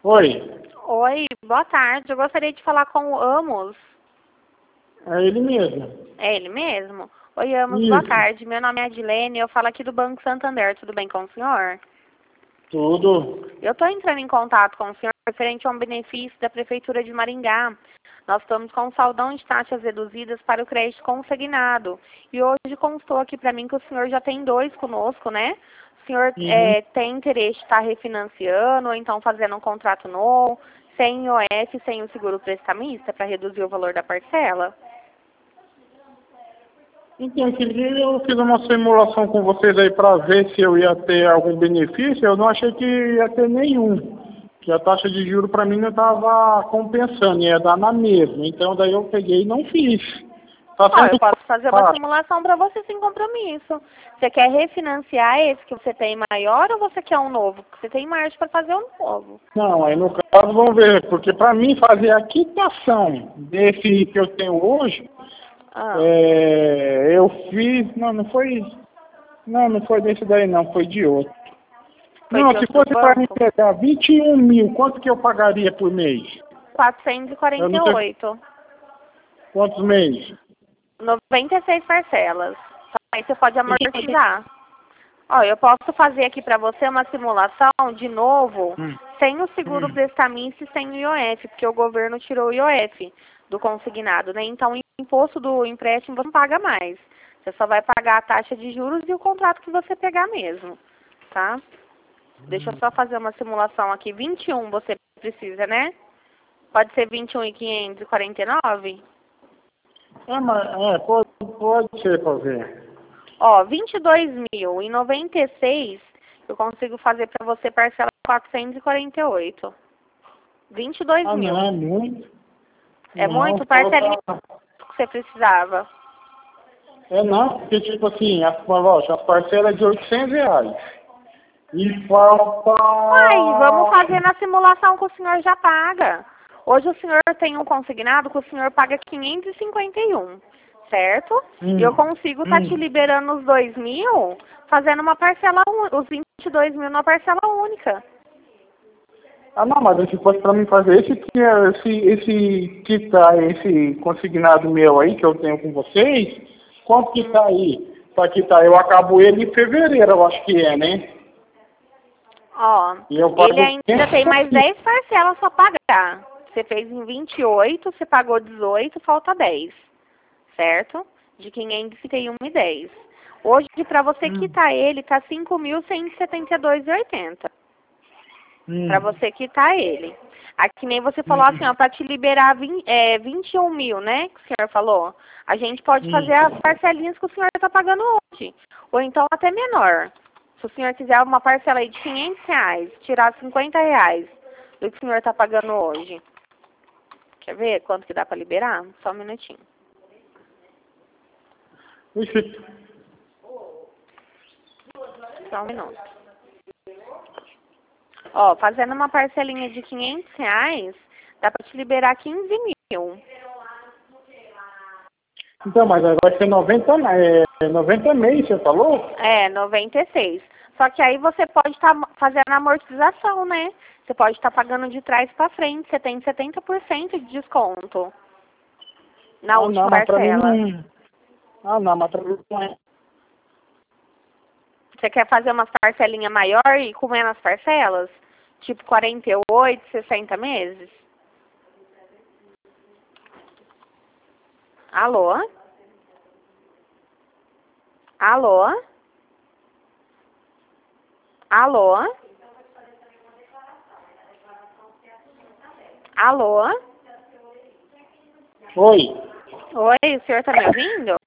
Oi, Oi, boa tarde. Eu gostaria de falar com o Amos. é ele mesmo. É ele mesmo? Oi, Amos, boa Isso, tarde. Meu nome é Adilene, eu falo aqui do Banco Santander. Tudo bem com o senhor? tudo. Eu estou entrando em contato com o senhor referente a um benefício da Prefeitura de Maringá. Nós estamos com um saldão de taxas reduzidas para o crédito consignado. E hoje constou aqui para mim que o senhor já tem dois conosco, né? O senhor Uhum. tem interesse de estar refinanciando ou então fazendo um contrato novo, sem IOF, sem o seguro prestamista, para reduzir o valor da parcela? Então, eu fiz uma simulação com vocês aí para ver se eu ia ter algum benefício. Eu não achei que ia ter nenhum. Que a taxa de juros para mim não estava compensando, ia dar na mesma. Então, daí eu peguei e não fiz. Tá Ó, eu sendo posso fazer uma fácil. simulação para você sem compromisso. Você quer refinanciar esse que você tem maior ou você quer um novo? Porque você tem margem para fazer um novo. Não, aí no caso vamos ver, porque para mim fazer a quitação desse que eu tenho hoje, Ah, eu fiz, não foi desse daí não, foi de outro. foi Não, de se outro fosse para me banco? pegar 21 mil, quanto que eu pagaria por mês? Eu não sei 448. quantos meses. 96 parcelas. Aí você pode amortizar. Ó, eu posso fazer aqui para você uma simulação de novo, Hum, sem o seguro hum. prestamista e sem o IOF, porque o governo tirou o IOF do consignado, né? Então, o imposto do empréstimo você não paga mais. Você só vai pagar a taxa de juros e o contrato que você pegar mesmo, tá? Deixa eu só fazer uma simulação aqui. 21 você precisa, né? Pode ser 21.549? Pode ser para ver. Ó, 22.096 eu consigo fazer para você parcela 448. 22 Ah, não, mil. é muito. É Não, muito parcelinha falta. que você precisava. É não, porque tipo assim, lógico, a parcela é de R$ 800. E falta. Aí, vamos fazer na simulação que o senhor já paga. Hoje o senhor tem um consignado que o senhor paga 551, certo? E eu Hum, consigo estar te hum. liberando os 2.000, fazendo uma parcela, os 22 mil numa parcela única. Ah, não, mas se fosse para mim fazer esse que tá, esse consignado meu aí que eu tenho com vocês, quanto que tá aí? Para quitar, eu acabo ele em fevereiro, eu acho que é, né? Ó, E eu ele pago ainda tem mais 500. 10 parcelas para pagar. Você fez em 28, você pagou 18, falta 10, certo? De 551,10. Hoje, para você Hum, quitar ele, tá 5.172,80. Para hum, você quitar ele. Aqui nem você falou assim, ó, hum, para te liberar 21 mil, né? Que o senhor falou. A gente pode fazer as hum. parcelinhas que o senhor está pagando hoje. Ou então até menor. Se o senhor quiser uma parcela aí de R$ 500, tirar R$ 50 do que o senhor está pagando hoje. Quer ver quanto que dá para liberar? Só um minutinho. Ixi, Só um minuto. Ó, fazendo uma parcelinha de R$ 500, dá para te liberar 15 mil. então, mas aí vai ser 90 mês, você falou? É, 96. Só que aí você pode estar fazendo a amortização, né? Você pode estar pagando de trás para frente. Você tem 70% de desconto na Ah, não, última mas para mim parcela. não. Ah, não, mas para mim não é. Você quer fazer uma parcelinha maior e com menos parcelas? Tipo 48, 60 meses? Alô? Alô? Alô? Alô? Oi. Oi, o senhor tá me ouvindo?